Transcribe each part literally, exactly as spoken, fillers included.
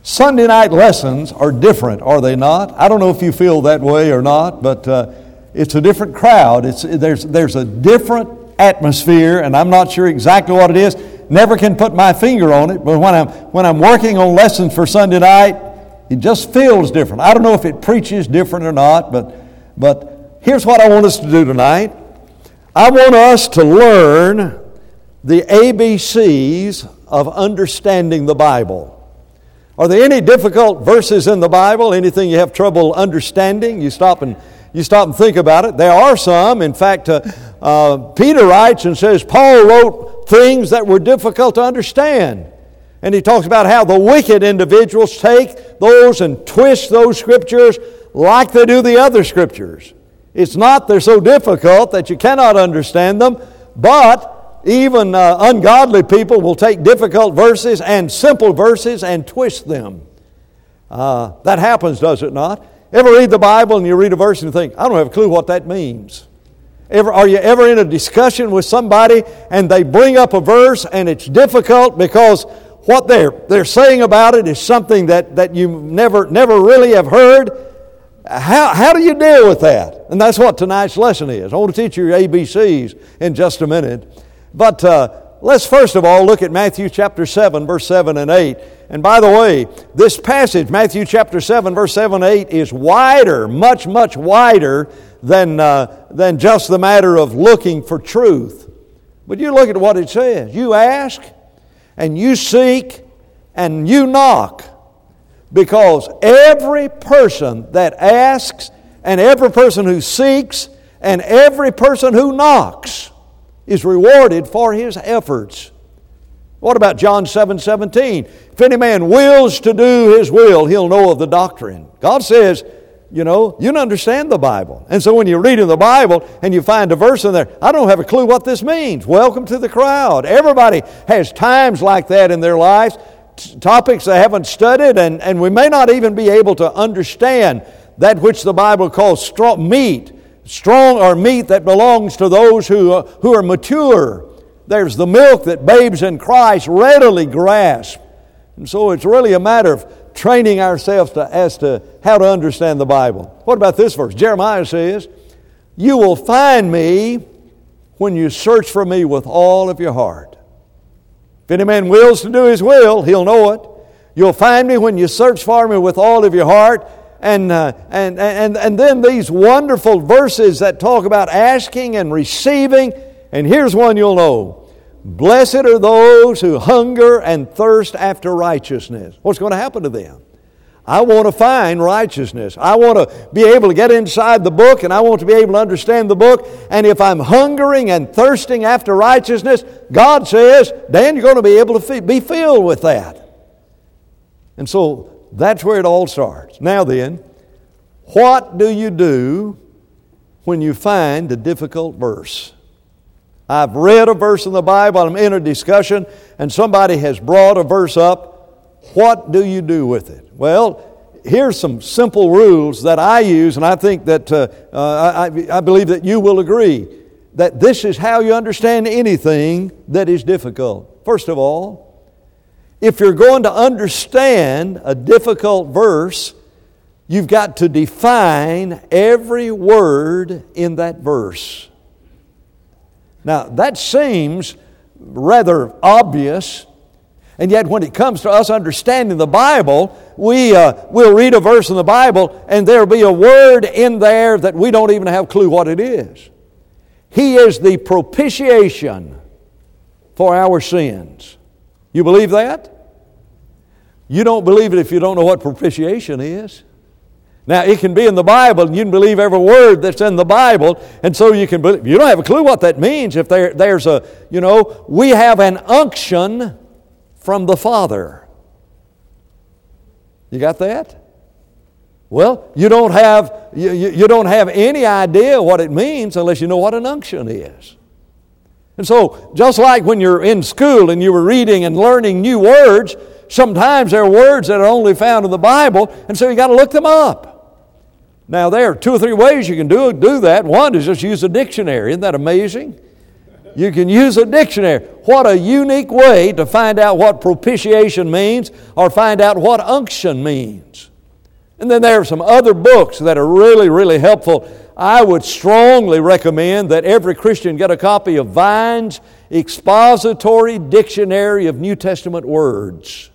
Sunday night lessons are different, are they not? I don't know if you feel that way or not, but uh, it's a different crowd. It's there's there's a different atmosphere, and I'm not sure exactly what it is. Never can put my finger on it, but when I'm when I'm working on lessons for Sunday night, it just feels different. I don't know if it preaches different or not, but but here's what I want us to do tonight. I want us to learn the A B Cs of understanding the Bible. Are there any difficult verses in the Bible? Anything you have trouble understanding? You stop and you stop and think about it. There are some. In fact, uh, uh, Peter writes and says Paul wrote things that were difficult to understand. And he talks about how the wicked individuals take those and twist those scriptures like they do the other scriptures. It's not they're so difficult that you cannot understand them, but even uh, ungodly people will take difficult verses and simple verses and twist them. Uh, that happens, does it not? Ever read the Bible and you read a verse and you think, I don't have a clue what that means? Ever, are you ever in a discussion with somebody and they bring up a verse and it's difficult because what they're, they're saying about it is something that, that you never, never really have heard? How, how do you deal with that? And that's what tonight's lesson is. I want to teach you your A B Cs in just a minute. But uh, let's first of all look at Matthew chapter seven, verse seven and eight. And by the way, this passage, Matthew chapter seven, verse seven and eight, is wider, much, much wider than, uh, than just the matter of looking for truth. But you look at what it says. You ask, and you seek, and you knock. Because every person that asks, and every person who seeks, and every person who knocks is rewarded for his efforts. What about John seven seventeen? If any man wills to do his will, he'll know of the doctrine. God says, you know, you don't understand the Bible. And so when you're reading the Bible and you find a verse in there, I don't have a clue what this means. Welcome to the crowd. Everybody has times like that in their lives, t- topics they haven't studied, and, and we may not even be able to understand that which the Bible calls strong meat. Strong or meat that belongs to those who, uh, who are mature. There's the milk that babes in Christ readily grasp. And so it's really a matter of training ourselves to, as to how to understand the Bible. What about this verse? Jeremiah says, you will find me when you search for me with all of your heart. If any man wills to do his will, he'll know it. You'll find me when you search for me with all of your heart. And, uh, and, and, and then these wonderful verses that talk about asking and receiving. And here's one you'll know. Blessed are those who hunger and thirst after righteousness. What's going to happen to them? I want to find righteousness. I want to be able to get inside the book, and I want to be able to understand the book. And if I'm hungering and thirsting after righteousness, God says, Dan, you're going to be able to be filled with that. And so that's where it all starts. Now then, what do you do when you find a difficult verse? I've read a verse in the Bible, I'm in a discussion, and somebody has brought a verse up. What do you do with it? Well, here's some simple rules that I use, and I think that uh, uh, I, I believe that you will agree that this is how you understand anything that is difficult. First of all, if you're going to understand a difficult verse, you've got to define every word in that verse. Now, that seems rather obvious, and yet when it comes to us understanding the Bible, we, uh, we'll read a verse in the Bible, and there'll be a word in there that we don't even have a clue what it is. He is the propitiation for our sins. You believe that? You don't believe it if you don't know what propitiation is. Now, it can be in the Bible, and you can believe every word that's in the Bible, and so you can believe. You don't have a clue what that means. If there, there's a, you know, we have an unction from the Father. You got that? Well, you don't have you, you, you don't have any idea what it means unless you know what an unction is. And so, just like when you're in school and you were reading and learning new words, sometimes there are words that are only found in the Bible, and so you got to look them up. Now, there are two or three ways you can do, do that. One is just use a dictionary. Isn't that amazing? You can use a dictionary. What a unique way to find out what propitiation means or find out what unction means. And then there are some other books that are really, really helpful. I would strongly recommend that every Christian get a copy of Vine's Expository Dictionary of New Testament Words.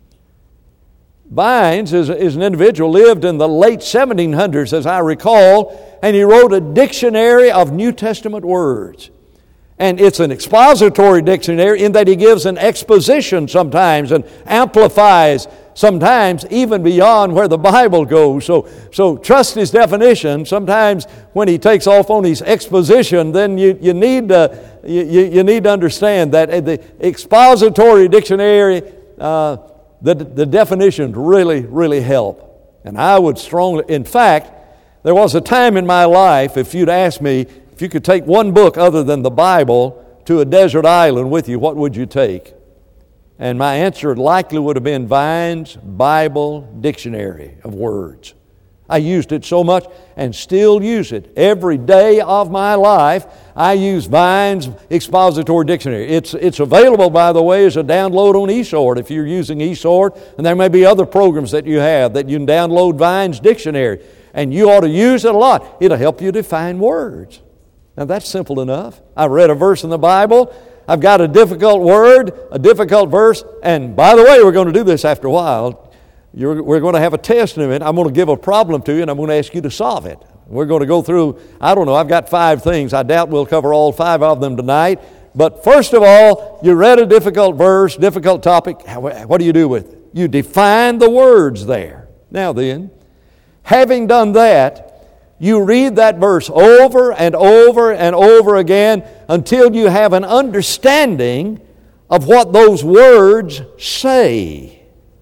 Vines is, is an individual, lived in the late seventeen hundreds, as I recall, and he wrote a dictionary of New Testament words. And it's an expository dictionary in that he gives an exposition sometimes and amplifies sometimes even beyond where the Bible goes. So, so trust his definition. Sometimes when he takes off on his exposition, then you, you, need, to, you, you need to understand that the expository dictionary, uh, the, the definitions really, really help. And I would strongly, in fact, there was a time in my life, if you'd asked me, if you could take one book other than the Bible to a desert island with you, what would you take? And my answer likely would have been Vine's Bible Dictionary of Words. I used it so much and still use it. Every day of my life, I use Vine's Expository Dictionary. It's, it's available, by the way, as a download on eSword if you're using eSword. And there may be other programs that you have that you can download Vine's Dictionary. And you ought to use it a lot. It'll help you define words. Now that's simple enough. I've read a verse in the Bible. I've got a difficult word, a difficult verse. And by the way, we're going to do this after a while. You're, we're going to have a test in a minute. I'm going to give a problem to you and I'm going to ask you to solve it. We're going to go through, I don't know, I've got five things. I doubt we'll cover all five of them tonight. But first of all, you read a difficult verse, difficult topic. What do you do with it? You define the words there. Now then, having done that, you read that verse over and over and over again until you have an understanding of what those words say.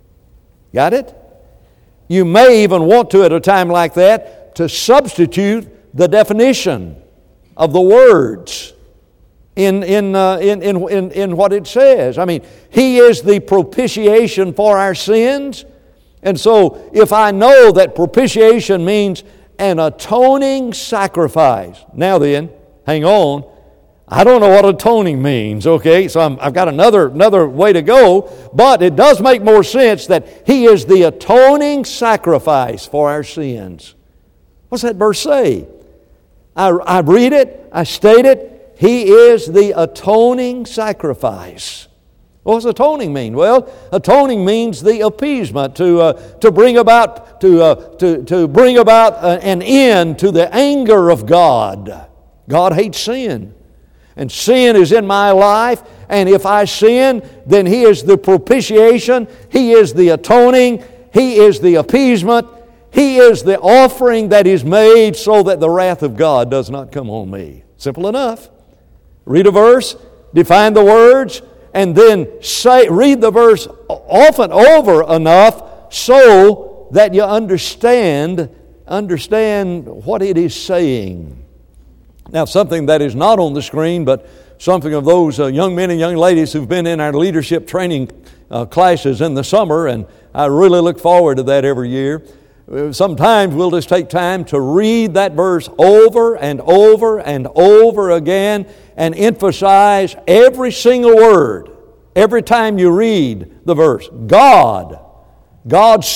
Got it? You may even want to, at a time like that, to substitute the definition of the words in, in, uh, in, in, in, in what it says. I mean, He is the propitiation for our sins. And so, if I know that propitiation means an atoning sacrifice. Now then, hang on. I don't know what atoning means, okay? So I'm, I've got another, another way to go, but it does make more sense that He is the atoning sacrifice for our sins. What's that verse say? I, I read it, I state it, He is the atoning sacrifice. What does atoning mean? Well, atoning means the appeasement, to uh, to bring about to uh, to to bring about uh, an end to the anger of God. God hates sin, and sin is in my life. And if I sin, then He is the propitiation. He is the atoning. He is the appeasement. He is the offering that is made so that the wrath of God does not come on me. Simple enough. Read a verse, define the words, and then say, read the verse often over enough so that you understand, understand what it is saying. Now, something that is not on the screen, but something of those uh, young men and young ladies who've been in our leadership training uh, classes in the summer, and I really look forward to that every year. Sometimes we'll just take time to read that verse over and over and over again and emphasize every single word every time you read the verse. God, God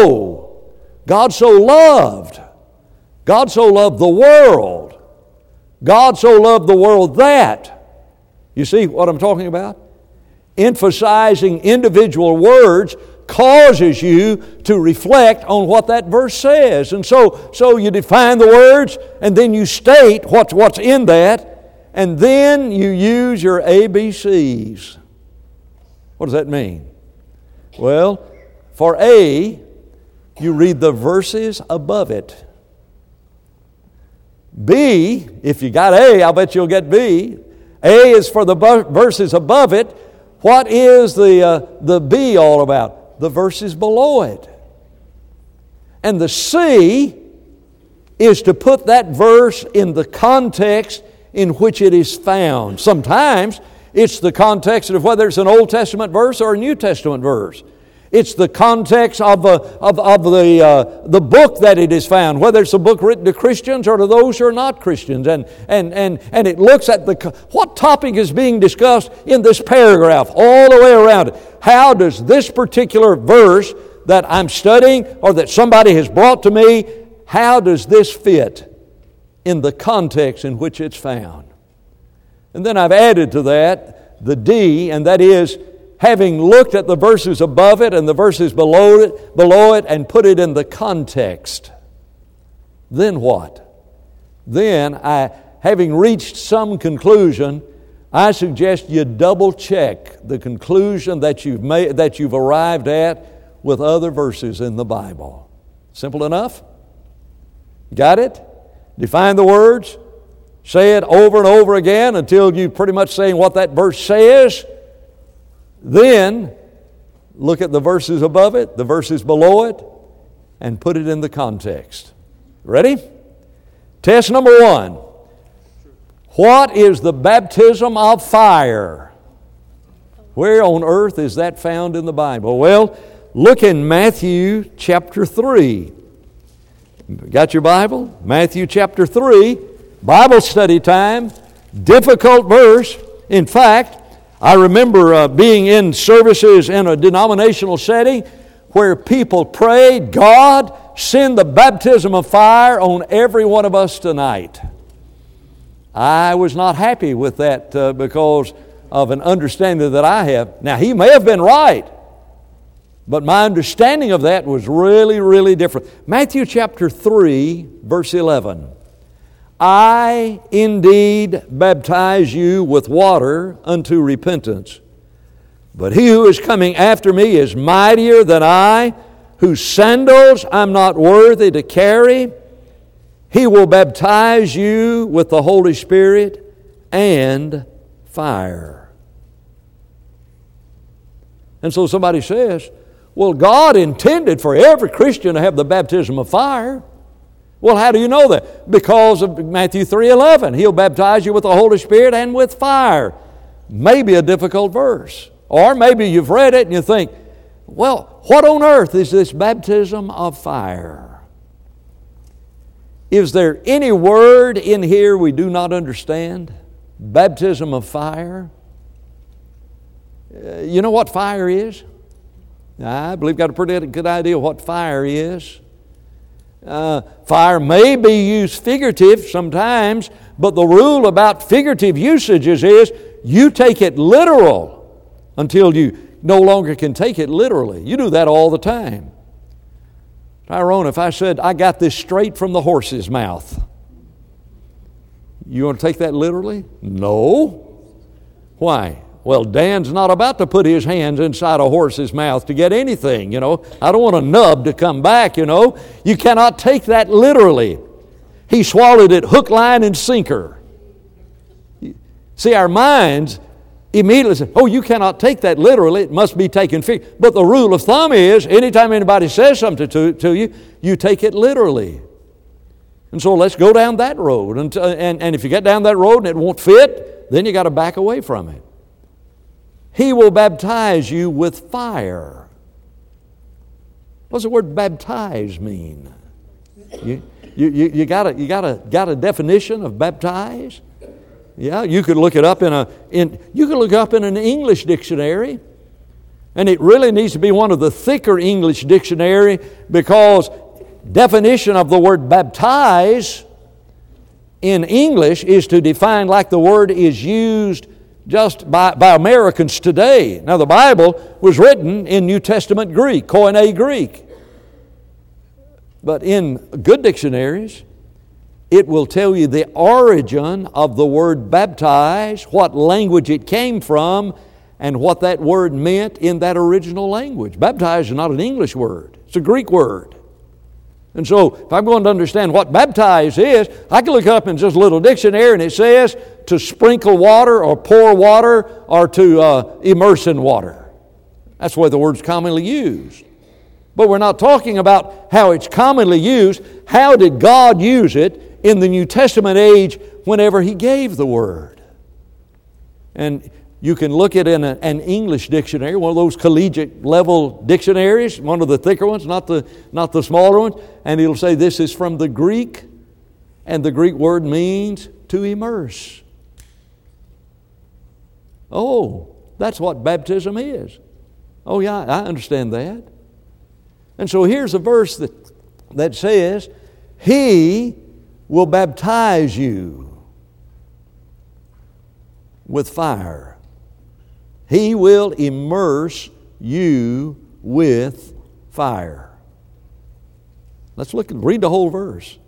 so, God so loved, God so loved the world, God so loved the world that. You see what I'm talking about? Emphasizing individual words causes you to reflect on what that verse says. And so, so you define the words, and then you state what's, what's in that, and then you use your A B Cs. What does that mean? Well, for A, you read the verses above it. B, if you got A, I'll bet you'll get B. A is for the verses above it. What is the, uh, the B all about? The verses below it. And the C is to put that verse in the context in which it is found. Sometimes it's the context of whether it's an Old Testament verse or a New Testament verse. It's the context of, uh, of, of the, uh, the book that it is found, whether it's a book written to Christians or to those who are not Christians. And, and, and, and it looks at the what topic is being discussed in this paragraph all the way around it. How does this particular verse that I'm studying or that somebody has brought to me, how does this fit in the context in which it's found? And then I've added to that the D, and that is, having looked at the verses above it and the verses below it, below it and put it in the context, then what? Then, I, having reached some conclusion, I suggest you double check the conclusion that you've made, that you've arrived at with other verses in the Bible. Simple enough? Got it? Define the words. Say it over and over again until you're pretty much saying what that verse says. Then, look at the verses above it, the verses below it, and put it in the context. Ready? Test number one. What is the baptism of fire? Where on earth is that found in the Bible? Well, look in Matthew chapter three. Got your Bible? Matthew chapter three, Bible study time, difficult verse. In fact, I remember uh, being in services in a denominational setting where people prayed, God, send the baptism of fire on every one of us tonight. I was not happy with that uh, because of an understanding that I have. Now, he may have been right, but my understanding of that was really, really different. Matthew chapter three, verse eleven. I indeed baptize you with water unto repentance. But he who is coming after me is mightier than I, whose sandals I'm not worthy to carry. He will baptize you with the Holy Spirit and fire. And so somebody says, well, God intended for every Christian to have the baptism of fire. Well, how do you know that? Because of Matthew three eleven. He'll baptize you with the Holy Spirit and with fire. Maybe a difficult verse. Or maybe you've read it and you think, well, what on earth is this baptism of fire? Is there any word in here we do not understand? Baptism of fire? Uh, you know what fire is? I believe you've got a pretty good idea what fire is. Uh, fire may be used figurative sometimes, but the rule about figurative usages is you take it literal until you no longer can take it literally. You do that all the time. Tyrone, if I said, I got this straight from the horse's mouth, you want to take that literally? No. Why? Well, Dan's not about to put his hands inside a horse's mouth to get anything, you know. I don't want a nub to come back, you know. You cannot take that literally. He swallowed it hook, line, and sinker. See, our minds immediately say, oh, you cannot take that literally. It must be taken figuratively. But the rule of thumb is, anytime anybody says something to, to you, you take it literally. And so let's go down that road. And, and, and if you get down that road and it won't fit, then you got to back away from it. He will baptize you with fire. What does the word baptize mean? You, you, you, you, got, a, you got, a, got a definition of baptize? Yeah, you could look it up in a in you could look up in an English dictionary, and it really needs to be one of the thicker English dictionary, because definition of the word baptize in English is to define like the word is used just by, by Americans today. Now, the Bible was written in New Testament Greek, Koine Greek. But in good dictionaries, it will tell you the origin of the word baptize, what language it came from, and what that word meant in that original language. Baptize is not an English word. It's a Greek word. And so, if I'm going to understand what baptize is, I can look up in just a little dictionary and it says to sprinkle water or pour water or to uh, immerse in water. That's the way the word's commonly used. But we're not talking about how it's commonly used. How did God use it in the New Testament age whenever He gave the Word? And You can look at in a, an English dictionary, one of those collegiate level dictionaries, one of the thicker ones, not the, not the smaller ones, and it'll say this is from the Greek, and the Greek word means to immerse. Oh, that's what baptism is. Oh yeah, I understand that. And so here's a verse that, that says, He will baptize you with fire. He will immerse you with fire. Let's look and read the whole verse.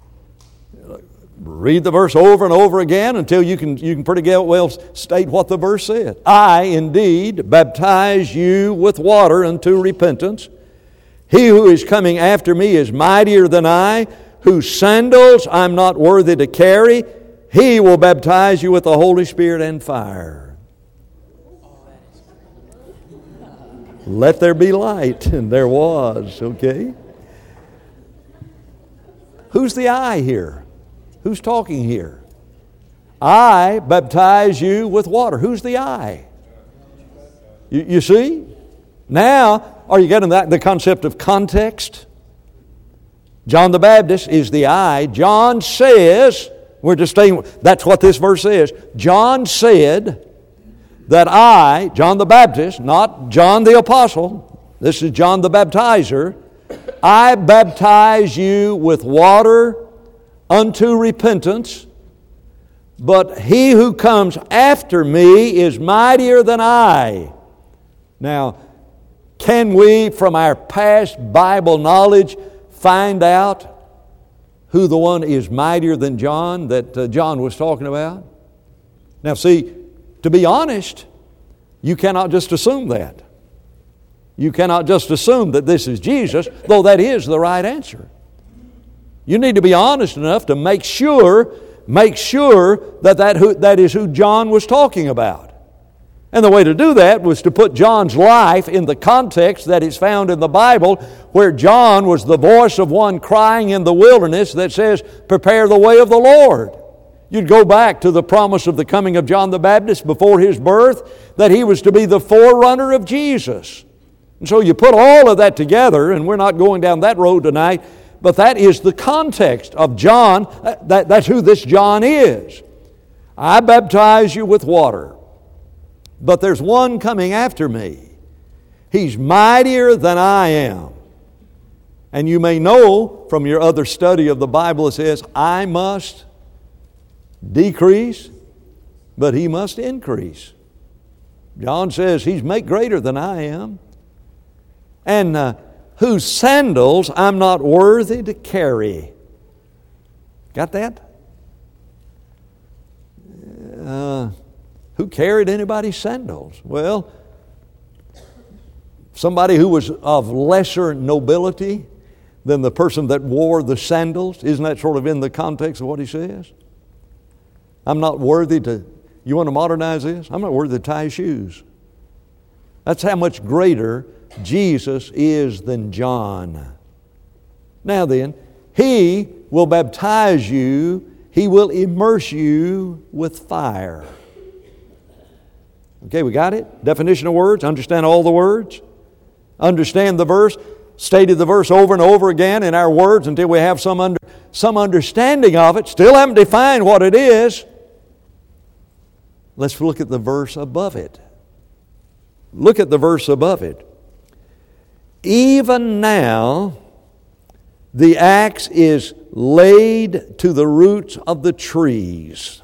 Read the verse over and over again until you can, you can pretty well state what the verse says. I indeed baptize you with water unto repentance. He who is coming after me is mightier than I, whose sandals I'm not worthy to carry. He will baptize you with the Holy Spirit and fire. Let there be light, and there was, okay? Who's the I here? Who's talking here? I baptize you with water. Who's the I? You, you see? Now, are you getting that? The concept of context? John the Baptist is the I. John says, we're just saying, that's what this verse is. John said that I, John the Baptist, not John the Apostle, this is John the Baptizer, I baptize you with water unto repentance, but he who comes after me is mightier than I. Now, can we, from our past Bible knowledge, find out who the one is mightier than John that uh, John was talking about? Now, see, to be honest, you cannot just assume that. You cannot just assume that this is Jesus, though that is the right answer. You need to be honest enough to make sure, make sure that that, who, that is who John was talking about. And the way to do that was to put John's life in the context that is found in the Bible, where John was the voice of one crying in the wilderness that says, prepare the way of the Lord. You'd go back to the promise of the coming of John the Baptist before his birth, that he was to be the forerunner of Jesus. And so you put all of that together, and we're not going down that road tonight, but that is the context of John. That, that's who this John is. I baptize you with water, but there's one coming after me. He's mightier than I am. And you may know from your other study of the Bible, it says, I must decrease, but he must increase. John says he's made greater than I am. And uh, whose sandals I'm not worthy to carry. Got that? Uh, who carried anybody's sandals? Well, somebody who was of lesser nobility than the person that wore the sandals. Isn't that sort of in the context of what he says? I'm not worthy to, you want to modernize this? I'm not worthy to tie shoes. That's how much greater Jesus is than John. Now then, He will baptize you, He will immerse you with fire. Okay, we got it? Definition of words, understand all the words, understand the verse, stated the verse over and over again in our words until we have some, under, some understanding of it. Still haven't defined what it is. Let's look at the verse above it. Look at the verse above it. Even now, the axe is laid to the roots of the trees.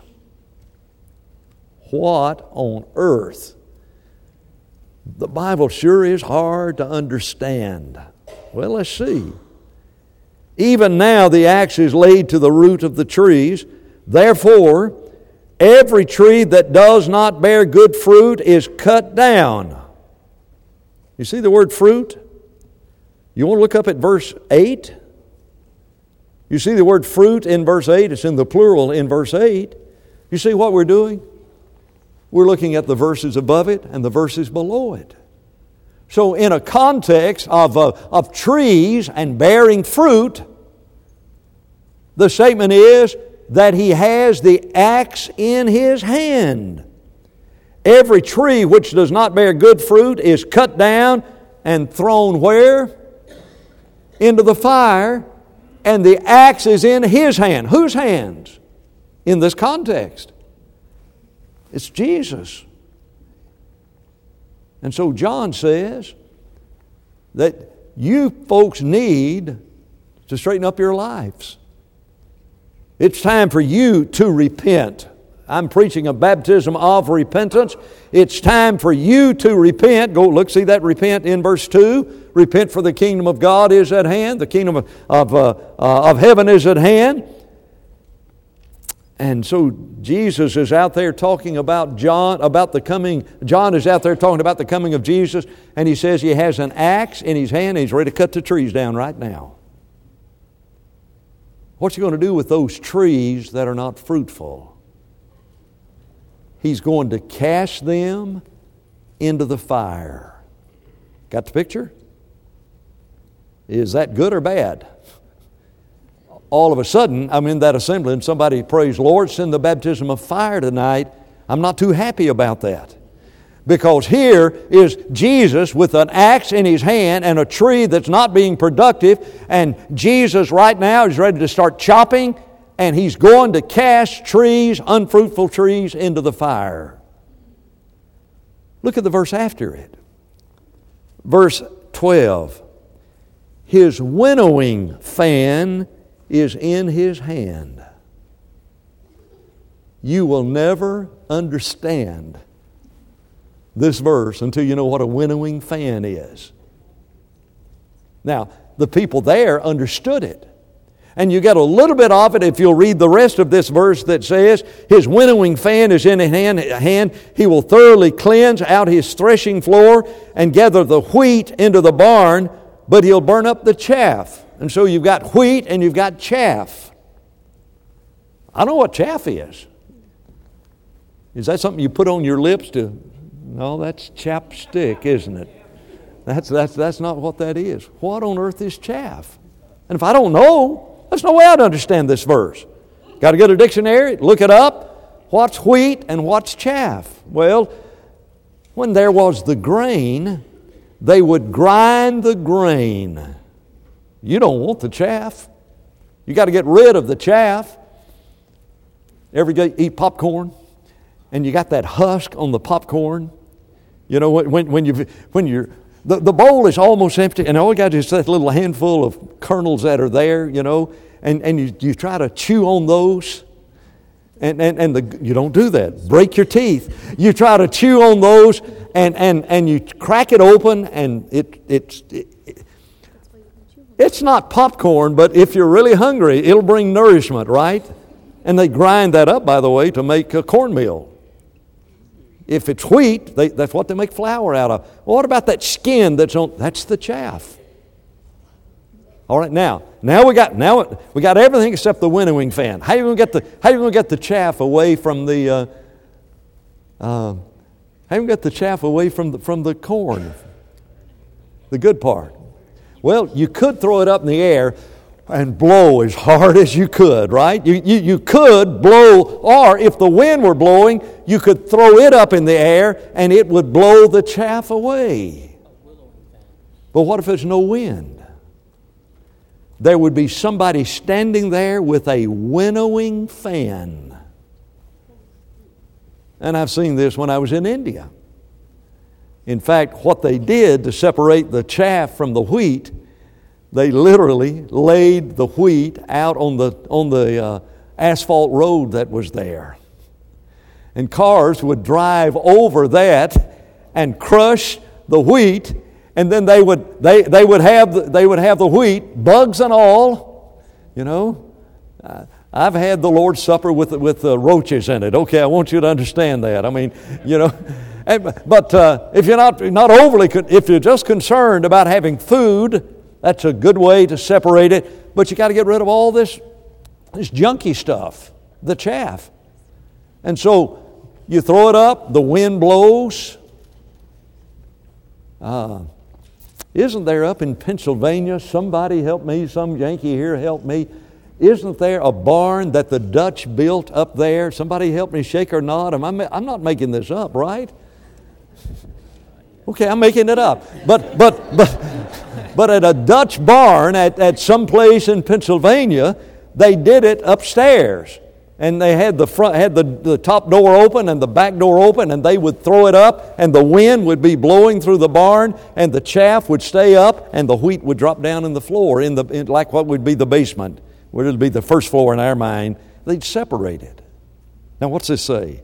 What on earth? The Bible sure is hard to understand. Well, let's see. Even now, the axe is laid to the root of the trees. Therefore, every tree that does not bear good fruit is cut down. You see the word fruit? You want to look up at verse eight? You see the word fruit in verse eight? It's in the plural in verse eight. You see what we're doing? We're looking at the verses above it and the verses below it. So in a context of, uh, of trees and bearing fruit, the statement is that he has the axe in his hand. every tree which does not bear good fruit is cut down and thrown where? Into the fire, and the axe is in His hand. Whose hands? In this context, it's Jesus. And so John says that you folks need to straighten up your lives. It's time for you to repent. I'm preaching a baptism of repentance. It's time for you to repent. Go look, see that repent in verse two. Repent, for the kingdom of God is at hand. The kingdom of, of, uh, uh, of heaven is at hand. And so Jesus is out there talking about John, about the coming, John is out there talking about the coming of Jesus, and he says he has an axe in his hand and he's ready to cut the trees down right now. What's he going to do with those trees that are not fruitful? He's going to cast them into the fire. Got the picture? Is that good or bad? All of a sudden, I'm in that assembly and somebody prays, Lord, send the baptism of fire tonight. I'm not too happy about that. Because here is Jesus with an axe in His hand and a tree that's not being productive, and Jesus right now is ready to start chopping, and He's going to cast trees, unfruitful trees, into the fire. Look at the verse after it. Verse twelve. His winnowing fan is in His hand. You will never understand this verse until you know what a winnowing fan is. Now, the people there understood it. And you get a little bit of it if you'll read the rest of this verse that says, His winnowing fan is in His hand, hand. He will thoroughly cleanse out His threshing floor and gather the wheat into the barn, but He'll burn up the chaff. And so you've got wheat and you've got chaff. I know what chaff is. Is that something you put on your lips to... No, that's chapstick, isn't it? That's, that's, that's not what that is. What on earth is chaff? And if I don't know, there's no way I'd understand this verse. Got to get a dictionary, look it up. What's wheat and what's chaff? Well, when there was the grain, they would grind the grain. You don't want the chaff. You got to get rid of the chaff. Every day eat popcorn, and you got that husk on the popcorn. You know, when when you when you're the, the bowl is almost empty, and all you got is that little handful of kernels that are there. You know, and and you, you try to chew on those, and and and the, you don't do that. Break your teeth. You try to chew on those, and and and you crack it open, and it it's. It, it, It's not popcorn, but if you're really hungry, it'll bring nourishment, right? And they grind that up, by the way, to make a cornmeal. If it's wheat, they, that's what they make flour out of. Well, what about that skin that's on? That's the chaff. All right, now, now we got now we got everything except the winnowing fan. How are you going to get the How are you going to get the chaff away from the? Uh, uh, how are you going to get the chaff away from the from the corn? The good part. Well, you could throw it up in the air and blow as hard as you could, right? You, you, you could blow, or if the wind were blowing, you could throw it up in the air and it would blow the chaff away. But what if there's no wind? There would be somebody standing there with a winnowing fan. And I've seen this when I was in India. In fact, what they did to separate the chaff from the wheat, they literally laid the wheat out on the on the uh, asphalt road that was there. And cars would drive over that and crush the wheat, and then they would they, they would have the, they would have the wheat, bugs and all, you know. Uh, I've had the Lord's Supper with with uh, roaches in it. Okay, I want you to understand that. I mean, you know. But uh, if you're not not overly, if you're just concerned about having food, that's a good way to separate it. But you got to get rid of all this this junky stuff, the chaff. And so you throw it up, the wind blows. Uh, isn't there up in Pennsylvania, somebody help me, some Yankee here help me, Isn't there a barn that the Dutch built up there? Somebody help me shake or nod. Am I, I'm not making this up, right? Okay, I'm making it up. But but but but at a Dutch barn at, at some place in Pennsylvania, they did it upstairs. And they had the front had the, the top door open and the back door open, and they would throw it up, and the wind would be blowing through the barn, and the chaff would stay up, and the wheat would drop down in the floor, in the in, like what would be the basement, where it would be the first floor in our mind. They'd separate it. Now what's this say?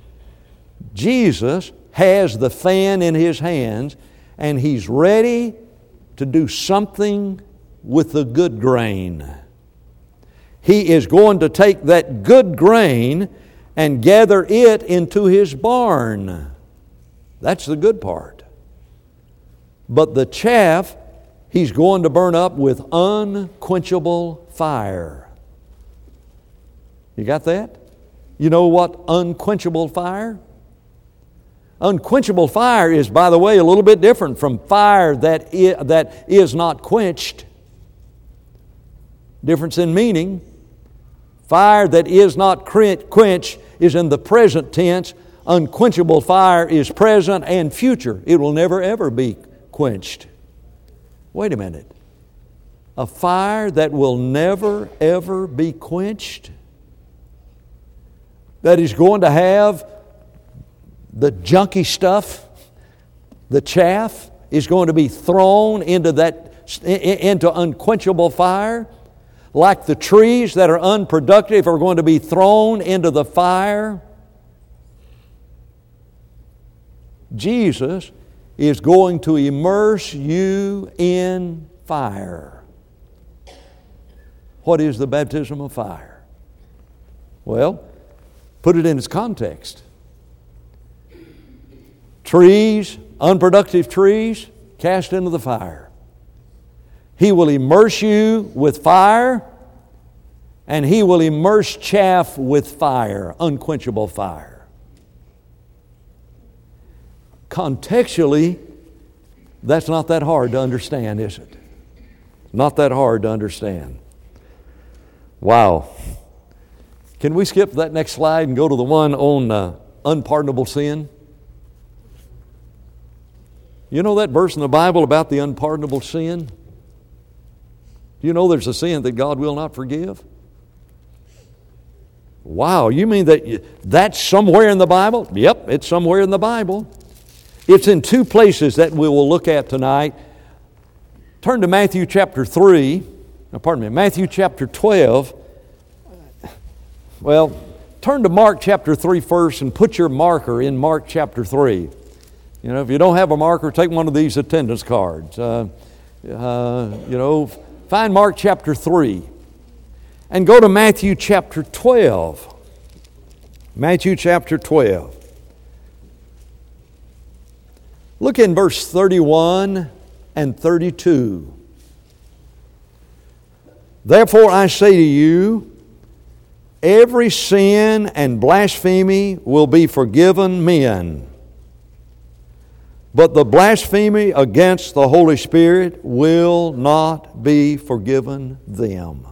Jesus has the fan in His hands, and He's ready to do something with the good grain. He is going to take that good grain and gather it into His barn. That's the good part. But the chaff, He's going to burn up with unquenchable fire. You got that? You know what unquenchable fire? Unquenchable fire is, by the way, a little bit different from fire that is, that is not quenched. Difference in meaning. Fire that is not quenched is in the present tense. Unquenchable fire is present and future. It will never ever be quenched. Wait a minute. A fire that will never ever be quenched? That is going to have the junky stuff, the chaff, is going to be thrown into that into unquenchable fire? Like the trees that are unproductive are going to be thrown into the fire? Jesus is going to immerse you in fire. What is the baptism of fire? Well, put it in its context. Trees, unproductive trees, cast into the fire. He will immerse you with fire, and He will immerse chaff with fire, unquenchable fire. Contextually, that's not that hard to understand, is it? Not that hard to understand. Wow. Can we skip that next slide and go to the one on uh, unpardonable sin? You know that verse in the Bible about the unpardonable sin? Do you know there's a sin that God will not forgive? Wow, you mean that that's somewhere in the Bible? Yep, it's somewhere in the Bible. It's in two places that we will look at tonight. Turn to Matthew chapter three. No, pardon me, Matthew chapter twelve. Well, turn to Mark chapter three first and put your marker in Mark chapter three. You know, if you don't have a marker, take one of these attendance cards. Uh, uh, you know, find Mark chapter three and go to Matthew chapter twelve. Matthew chapter twelve. Look in verse thirty-one and thirty-two. Therefore I say to you, every sin and blasphemy will be forgiven men, but the blasphemy against the Holy Spirit will not be forgiven them.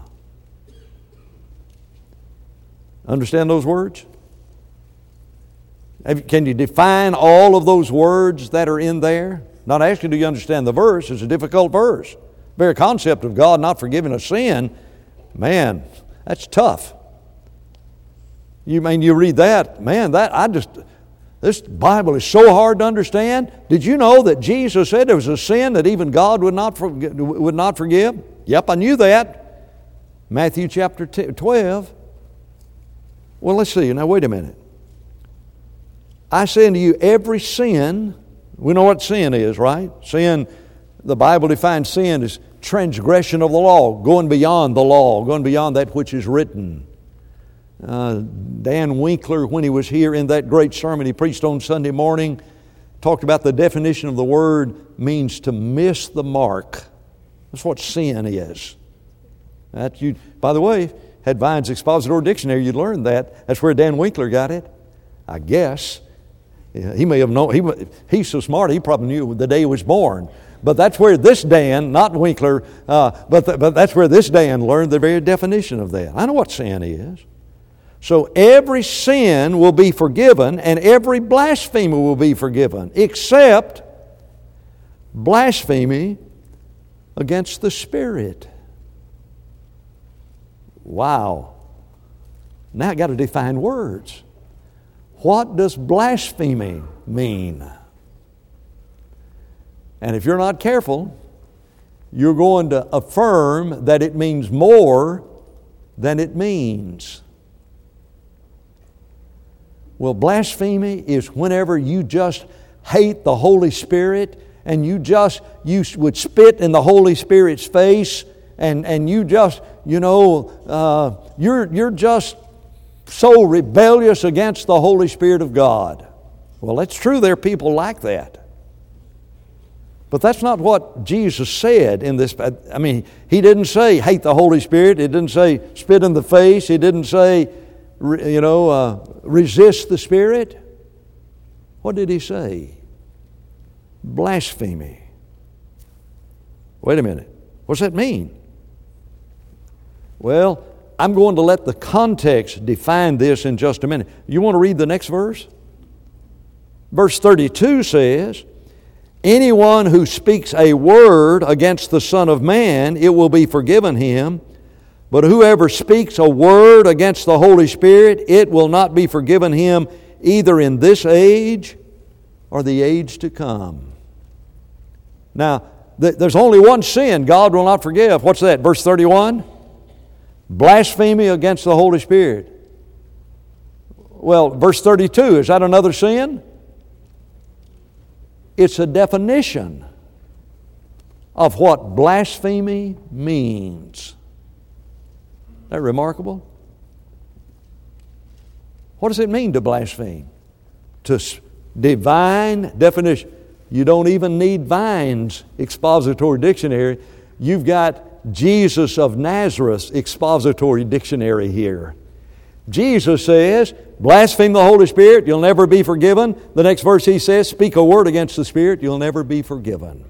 Understand those words? Can you define all of those words that are in there? Not asking do you understand the verse. It's a difficult verse. The very concept of God not forgiving a sin, man, that's tough. You mean you read that, man, that I just... This Bible is so hard to understand. Did you know that Jesus said there was a sin that even God would not forgive, would not forgive? Yep, I knew that. Matthew chapter twelve. Well, let's see. Now, wait a minute. I say unto you, every sin, we know what sin is, right? Sin, the Bible defines sin as transgression of the law, going beyond the law, going beyond that which is written. Uh, Dan Winkler, when he was here in that great sermon he preached on Sunday morning, talked about the definition of the word means to miss the mark. That's what sin is. That you, by the way, had Vine's Expositor Dictionary, you'd learn that. That's where Dan Winkler got it, I guess. He may have known, he, he's so smart, he probably knew the day he was born. But that's where this Dan, not Winkler, uh, but, the, but that's where this Dan learned the very definition of that. I know what sin is. So every sin will be forgiven and every blasphemy will be forgiven, except blasphemy against the Spirit. Wow. Now I got to define words. What does blasphemy mean? And if you're not careful, you're going to affirm that it means more than it means. Well, blasphemy is whenever you just hate the Holy Spirit and you just, you would spit in the Holy Spirit's face and, and you just, you know, uh, you're, you're just so rebellious against the Holy Spirit of God. Well, it's true there are people like that. But that's not what Jesus said in this. I mean, He didn't say hate the Holy Spirit. He didn't say spit in the face. He didn't say, you know, uh, resist the Spirit. What did He say? Blasphemy. Wait a minute. What's that mean? Well, I'm going to let the context define this in just a minute. You want to read the next verse? Verse thirty-two says, anyone who speaks a word against the Son of Man, it will be forgiven him. But whoever speaks a word against the Holy Spirit, it will not be forgiven him either in this age or the age to come. Now, th- there's only one sin God will not forgive. What's that? Verse thirty-one? Blasphemy against the Holy Spirit. Well, verse thirty-two, is that another sin? It's a definition of what blasphemy means. Isn't that remarkable? What does it mean to blaspheme? To divine definition. You don't even need Vine's expository dictionary. You've got Jesus of Nazareth's expository dictionary here. Jesus says, blaspheme the Holy Spirit, you'll never be forgiven. The next verse He says, speak a word against the Spirit, you'll never be forgiven.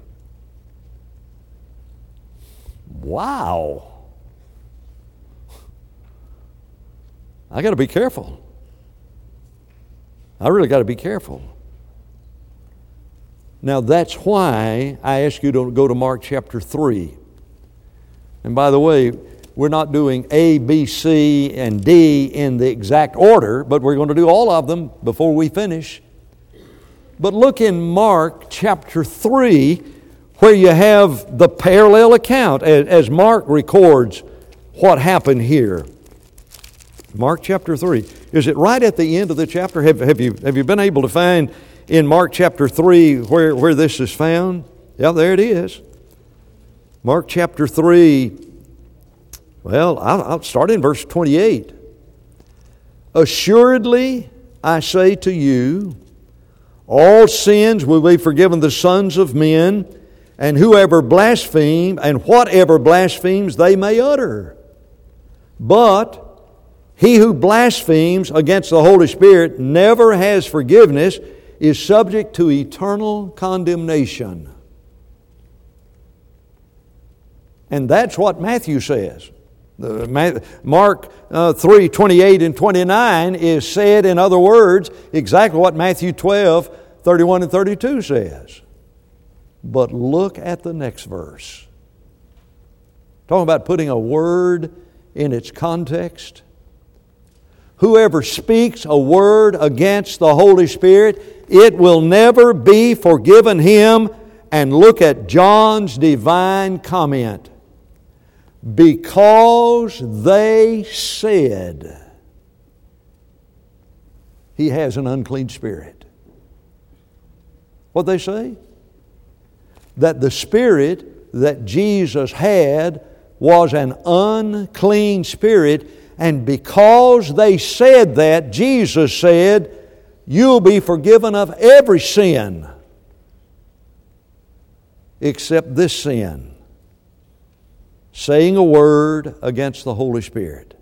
Wow. I got to be careful. I really got to be careful. Now that's why I ask you to go to Mark chapter three. And by the way, we're not doing A, B, C, and D in the exact order, but we're going to do all of them before we finish. But look in Mark chapter three, where you have the parallel account as Mark records what happened here. Mark chapter three. Is it right at the end of the chapter? Have, have, you, have you been able to find in Mark chapter three where, where this is found? Yeah, there it is. Mark chapter three, well, I'll, I'll start in verse twenty-eight. Assuredly, I say to you, all sins will be forgiven the sons of men, and whoever blasphemes, and whatever blasphemes they may utter. But he who blasphemes against the Holy Spirit never has forgiveness, is subject to eternal condemnation. And that's what Matthew says. Mark uh, three, twenty-eight and twenty-nine is said, in other words, exactly what Matthew twelve, thirty-one and thirty-two says. But look at the next verse. Talking about putting a word in its context. Whoever speaks a word against the Holy Spirit, it will never be forgiven him. And look at John's divine comment. Because they said he has an unclean spirit. What they say? That the spirit that Jesus had was an unclean spirit, and because they said that, Jesus said, you'll be forgiven of every sin except this sin, saying a word against the Holy Spirit.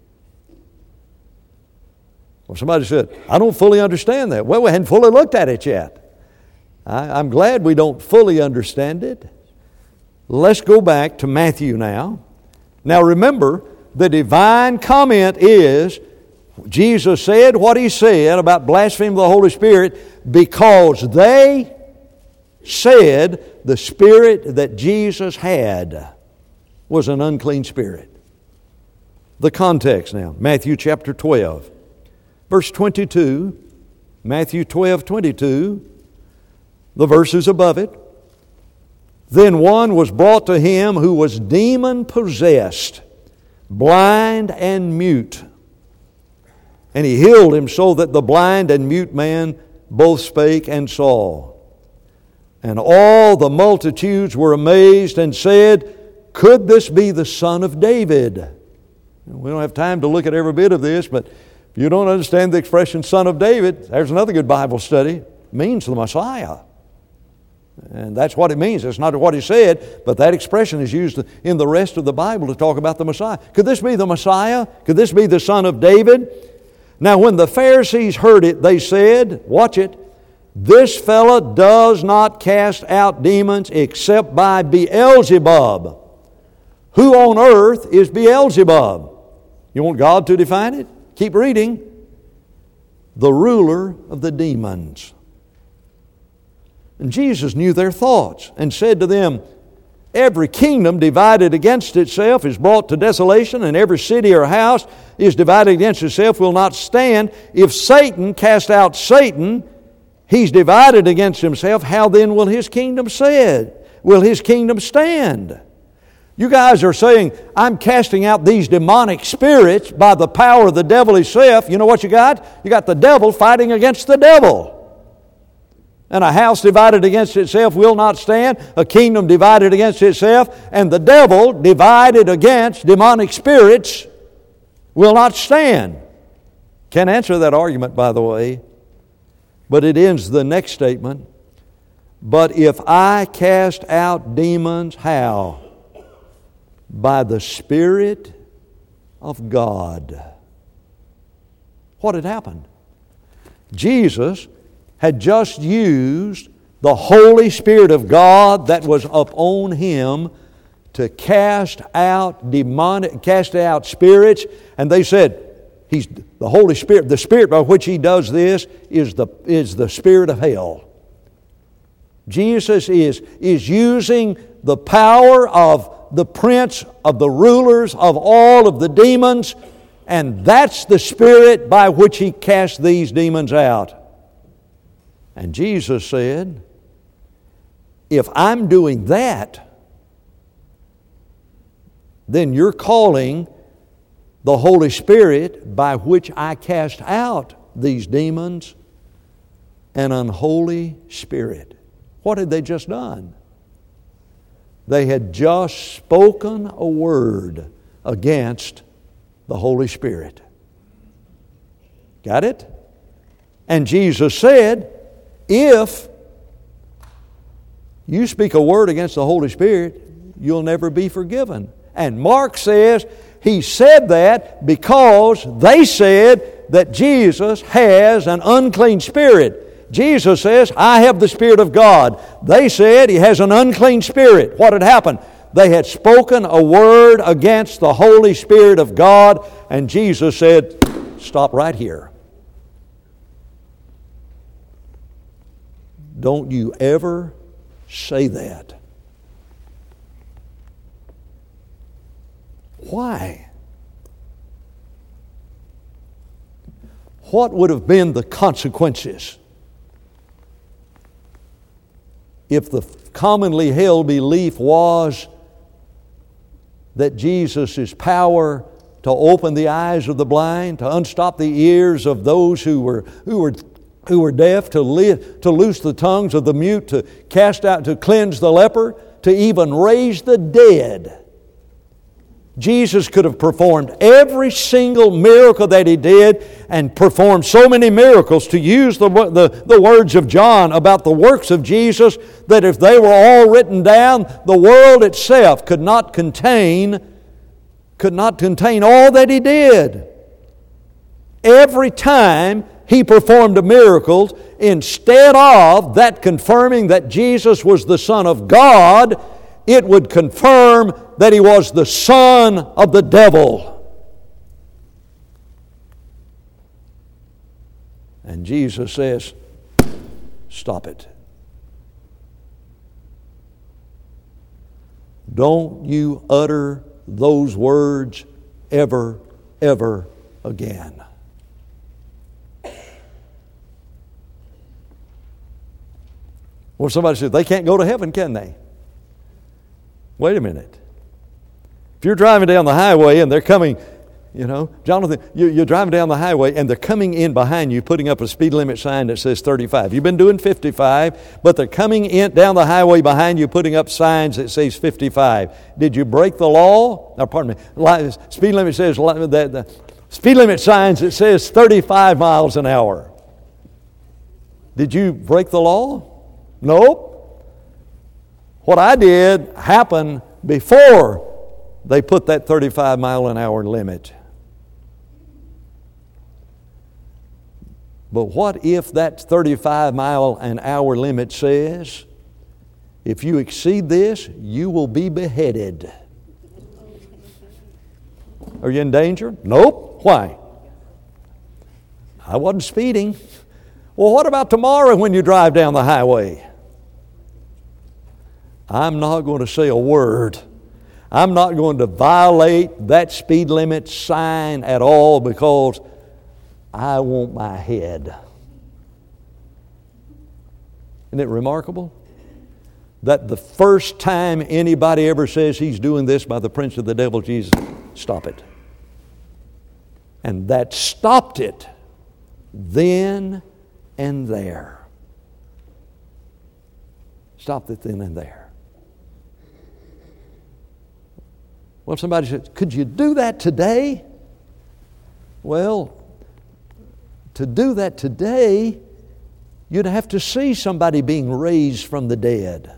Well, somebody said, I don't fully understand that. Well, we hadn't fully looked at it yet. I, I'm glad we don't fully understand it. let's go back to Matthew now. Now remember, the divine comment is, Jesus said what He said about blaspheming the Holy Spirit because they said the spirit that Jesus had was an unclean spirit. The context now, Matthew chapter twelve, verse twenty-two, Matthew twelve, twenty-two, the verses above it. Then one was brought to Him who was demon-possessed, blind and mute. And He healed him so that the blind and mute man both spake and saw. And all the multitudes were amazed and said, could this be the Son of David? We don't have time to look at every bit of this, but if you don't understand the expression Son of David, there's another good Bible study. It means the Messiah. And that's what it means. It's not what He said, but that expression is used in the rest of the Bible to talk about the Messiah. Could this be the Messiah? Could this be the Son of David? Now when the Pharisees heard it, they said, watch it, this fellow does not cast out demons except by Beelzebub. Who on earth is Beelzebub? You want God to define it? Keep reading. The ruler of the demons. And Jesus knew their thoughts and said to them, every kingdom divided against itself is brought to desolation, and every city or house is divided against itself will not stand. If Satan cast out Satan, he's divided against himself. How then will his kingdom stand? Will his kingdom stand? You guys are saying, I'm casting out these demonic spirits by the power of the devil himself. You know what you got? You got the devil fighting against the devil. And a house divided against itself will not stand. A kingdom divided against itself. And the devil divided against demonic spirits will not stand. Can't answer that argument, by the way. But it ends the next statement. But if I cast out demons, how? By the Spirit of God. What had happened? Jesus had just used the Holy Spirit of God that was upon Him to cast out demonic, cast out spirits, and they said, He's the Holy Spirit, the Spirit by which He does this is the, is the spirit of hell. Jesus is, is using the power of the prince of the rulers of all of the demons, and that's the spirit by which He cast these demons out. And Jesus said, if I'm doing that, then you're calling the Holy Spirit by which I cast out these demons an unholy spirit. What had they just done? They had just spoken a word against the Holy Spirit. Got it? And Jesus said, if you speak a word against the Holy Spirit, you'll never be forgiven. And Mark says he said that because they said that Jesus has an unclean spirit. Jesus says, I have the Spirit of God. They said He has an unclean spirit. What had happened? They had spoken a word against the Holy Spirit of God, and Jesus said, stop right here. Don't you ever say that. Why? What would have been the consequences if the commonly held belief was that Jesus' power to open the eyes of the blind, to unstop the ears of those who were who were who were deaf, to, li- to loose the tongues of the mute, to cast out, to cleanse the leper, to even raise the dead. Jesus could have performed every single miracle that He did and performed so many miracles, to use the, the, the words of John about the works of Jesus, that if they were all written down, the world itself could not contain, could not contain all that He did. Every time He performed a miracle, instead of that confirming that Jesus was the Son of God, it would confirm that he was the son of the devil. And Jesus says, stop it. Don't you utter those words ever, ever again. Well, somebody said, they can't go to heaven, can they? Wait a minute. If you're driving down the highway and they're coming, you know, Jonathan, you're driving down the highway and they're coming in behind you, putting up a speed limit sign that says thirty-five. You've been doing fifty-five, but they're coming in down the highway behind you, putting up signs that says fifty-five. Did you break the law? No, pardon me. Speed limit says that the speed limit signs that says thirty-five miles an hour. Did you break the law? Nope. What I did happened before they put that thirty-five mile an hour limit. But what if that thirty-five mile an hour limit says, if you exceed this, you will be beheaded? Are you in danger? Nope. Why? I wasn't speeding. Well, what about tomorrow when you drive down the highway? I'm not going to say a word. I'm not going to violate that speed limit sign at all because I want my head. Isn't it remarkable that the first time anybody ever says he's doing this by the prince of the devil, Jesus, stop it. And that stopped it then and there. Stopped it then and there. Well, somebody said, could you do that today? Well, to do that today, you'd have to see somebody being raised from the dead.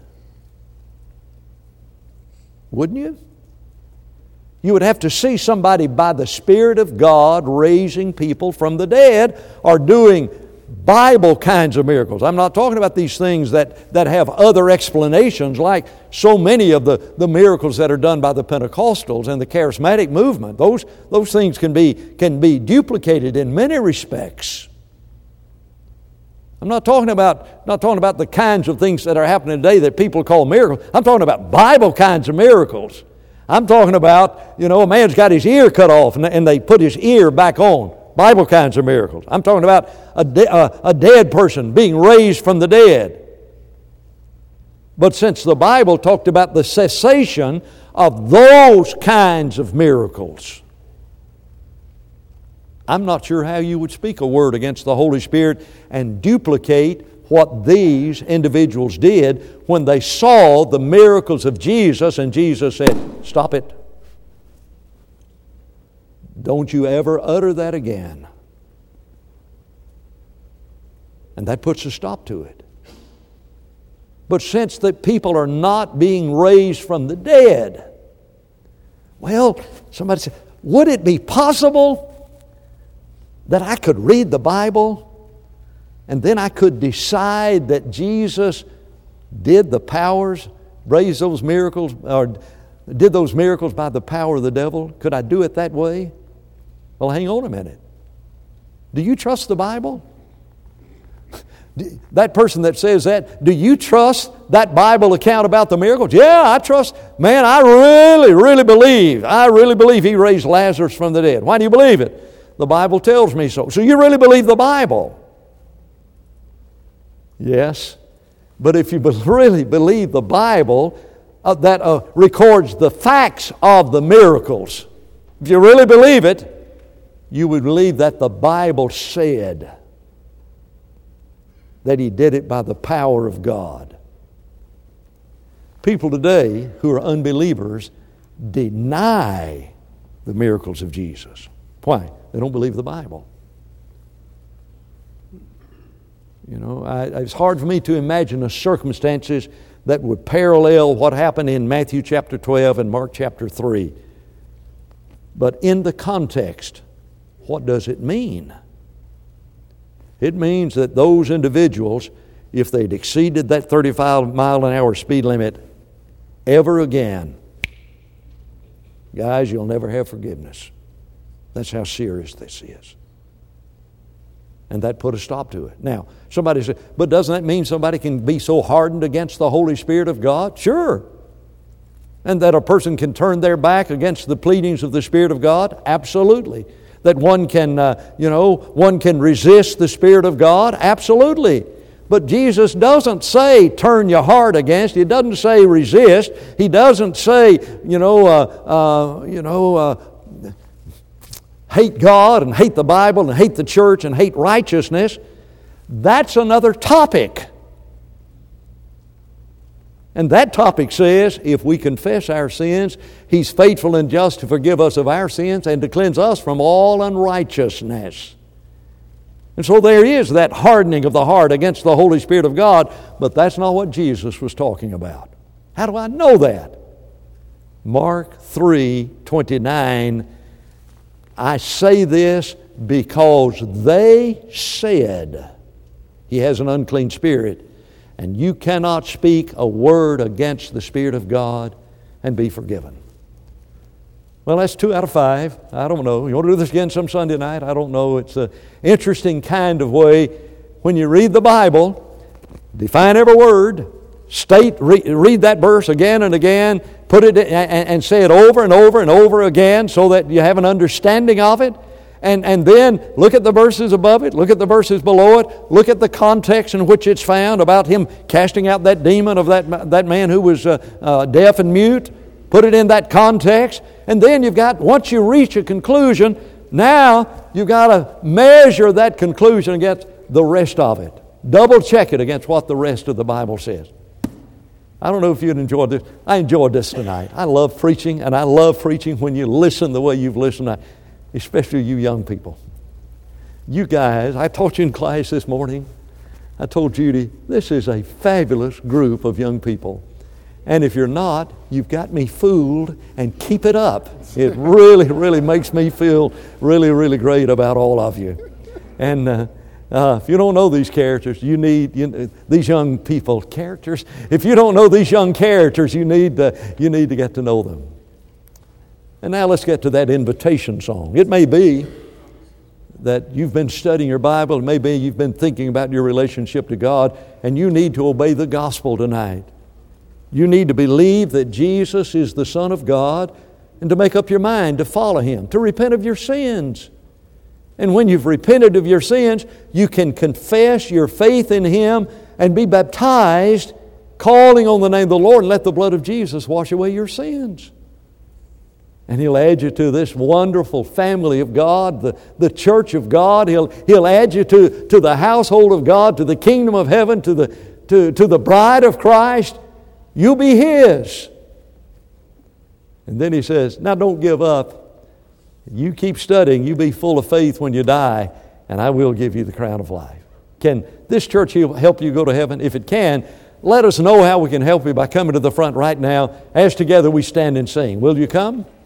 Wouldn't you? You would have to see somebody by the Spirit of God raising people from the dead or doing Bible kinds of miracles. I'm not talking about these things that, that have other explanations like so many of the, the miracles that are done by the Pentecostals and the charismatic movement. Those, those things can be, can be duplicated in many respects. I'm not talking about, not talking about the kinds of things that are happening today that people call miracles. I'm talking about Bible kinds of miracles. I'm talking about, you know, a man's got his ear cut off and, and they put his ear back on. Bible kinds of miracles. I'm talking about a, de- uh, a dead person being raised from the dead. But since the Bible talked about the cessation of those kinds of miracles, I'm not sure how you would speak a word against the Holy Spirit and duplicate what these individuals did when they saw the miracles of Jesus and Jesus said, stop it. Don't you ever utter that again. And that puts a stop to it. But since the people are not being raised from the dead, well, somebody said, would it be possible that I could read the Bible and then I could decide that Jesus did the powers, raised those miracles, or did those miracles by the power of the devil? Could I do it that way? Well, hang on a minute. Do you trust the Bible? That person that says that, do you trust that Bible account about the miracles? Yeah, I trust. Man, I really, really believe. I really believe He raised Lazarus from the dead. Why do you believe it? The Bible tells me so. So you really believe the Bible? Yes. But if you really believe the Bible uh, that uh, records the facts of the miracles, if you really believe it, you would believe that the Bible said that He did it by the power of God. People today who are unbelievers deny the miracles of Jesus. Why? They don't believe the Bible. You know, I, it's hard for me to imagine the circumstances that would parallel what happened in Matthew chapter twelve and Mark chapter three. But in the context, what does it mean? It means that those individuals, if they'd exceeded that thirty-five mile an hour speed limit ever again, guys, you'll never have forgiveness. That's how serious this is. And that put a stop to it. Now, somebody said, but doesn't that mean somebody can be so hardened against the Holy Spirit of God? Sure. And that a person can turn their back against the pleadings of the Spirit of God? Absolutely. That one can, uh, you know, one can resist the Spirit of God? Absolutely. But Jesus doesn't say turn your heart against. He doesn't say resist. He doesn't say, you know, uh, uh, you know, uh, hate God and hate the Bible and hate the church and hate righteousness. That's another topic. And that topic says, if we confess our sins, He's faithful and just to forgive us of our sins and to cleanse us from all unrighteousness. And so there is that hardening of the heart against the Holy Spirit of God, but that's not what Jesus was talking about. How do I know that? Mark three twenty-nine, I say this because they said he has an unclean spirit, and you cannot speak a word against the Spirit of God and be forgiven. Well, that's two out of five. I don't know. You want to do this again some Sunday night? I don't know. It's an interesting kind of way. When you read the Bible, define every word, state, re- read that verse again and again, put it and, and say it over and over and over again so that you have an understanding of it. And, and then look at the verses above it, look at the verses below it, look at the context in which it's found about Him casting out that demon of that, that man who was uh, uh, deaf and mute. Put it in that context. And then you've got, once you reach a conclusion, now you've got to measure that conclusion against the rest of it. Double check it against what the rest of the Bible says. I don't know if you'd enjoy this. I enjoyed this tonight. I love preaching, and I love preaching when you listen the way you've listened tonight. Especially you young people. You guys, I taught you in class this morning. I told Judy, this is a fabulous group of young people. And if you're not, you've got me fooled, and keep it up. It really, really makes me feel really, really great about all of you. And uh, uh, if you don't know these characters, you need, you, these young people, characters, if you don't know these young characters, you need, uh, you need to get to know them. And now let's get to that invitation song. It may be that you've been studying your Bible, it may be you've been thinking about your relationship to God, and you need to obey the gospel tonight. You need to believe that Jesus is the Son of God and to make up your mind to follow Him, to repent of your sins. And when you've repented of your sins, you can confess your faith in Him and be baptized, calling on the name of the Lord, and let the blood of Jesus wash away your sins. And He'll add you to this wonderful family of God, the, the church of God. He'll, he'll add you to, to the household of God, to the kingdom of heaven, to the, to, to the bride of Christ. You'll be His. And then He says, now don't give up. You keep studying. You be full of faith when you die, and I will give you the crown of life. Can this church help you go to heaven? If it can, let us know how we can help you by coming to the front right now as together we stand and sing. Will you come?